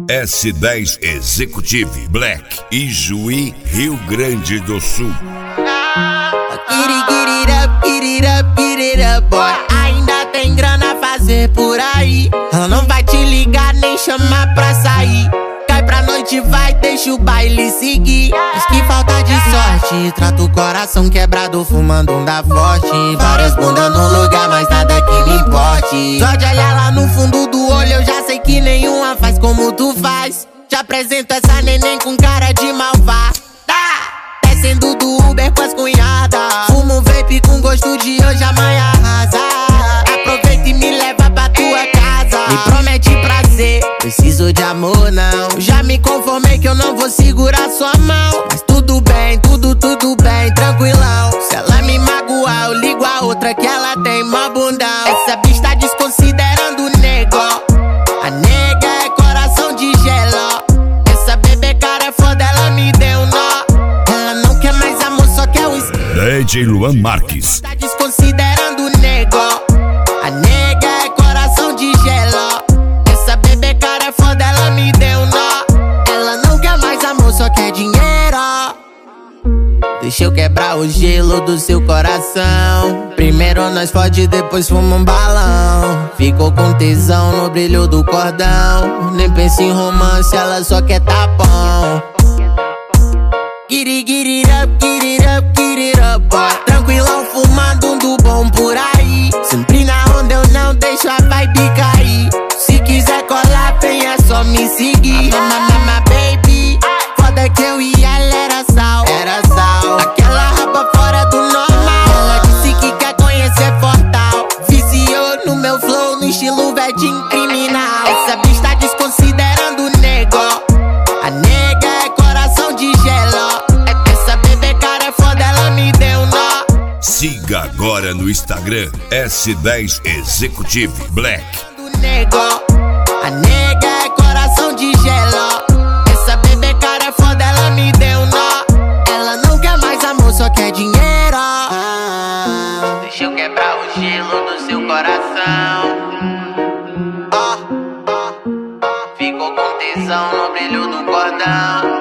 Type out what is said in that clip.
S10 Executive Black, Ijuí, Rio Grande do Sul. Get it up, boy. Ainda tem grana a fazer por aí. Ela não vai te ligar nem chamar pra sair. Cai pra noite, vai, deixa o baile seguir. Diz que falta de sorte, trata o coração quebrado, fumando um da forte. Várias bundas no lugar, mas nada que me importe. Só de olhar lá no fundo do olho, eu já sei que nenhuma faz como tu faz. Te apresento essa neném com cara de malvada. Descendo do Uber com as cunhadas. Fumo um vape com gosto de hoje, amanhã arrasa. Aproveita e me leva pra tua casa. Me promete prazer, preciso de amor não. Já me conformei que eu não vou segurar sua mão. Mas tudo bem, tudo bem, tranquilão. Se ela me magoar, eu ligo a outra que ela tem mó bundão. Essa bicha tá desconsiderando o nego. A nega é coração de gelo. Essa bebê cara é foda, ela me deu nó. Ela não quer mais amor, só quer o DJ Luan Marques. Tá desconsiderando o nego. A nega é coração de gelo. Essa bebê cara é foda, ela me deu nó. Ela não quer mais amor, só quer dinheiro. Deixa eu quebrar o gelo do seu coração. Primeiro nós fode, depois fuma um balão. Ficou com tesão no brilho do cordão. Nem pensa em romance, ela só quer tapão. Get it up, boy. Tranquilão, fumando um do bom por aí. Sempre na onda, eu não deixo a vibe cair. Se quiser colar, vem, é só me seguir. Mama, baby, foda que eu e ela era sal. Aquela raba fora do normal. Ela disse que quer conhecer Fortal. Viciou no meu flow, no estilo vedinho criminal. Essa bicha tá desconsiderando o nego. A nega é coração de gelo. Essa bebê cara é foda, ela me deu nó. Siga agora no Instagram S10 Executive Black. A nega é coração de gelo. Essa bebê cara é foda, ela me deu nó. Ela não quer mais amor, só quer dinheiro. Deixa eu quebrar o gelo do seu coração. Ficou com tesão no brilho do cordão.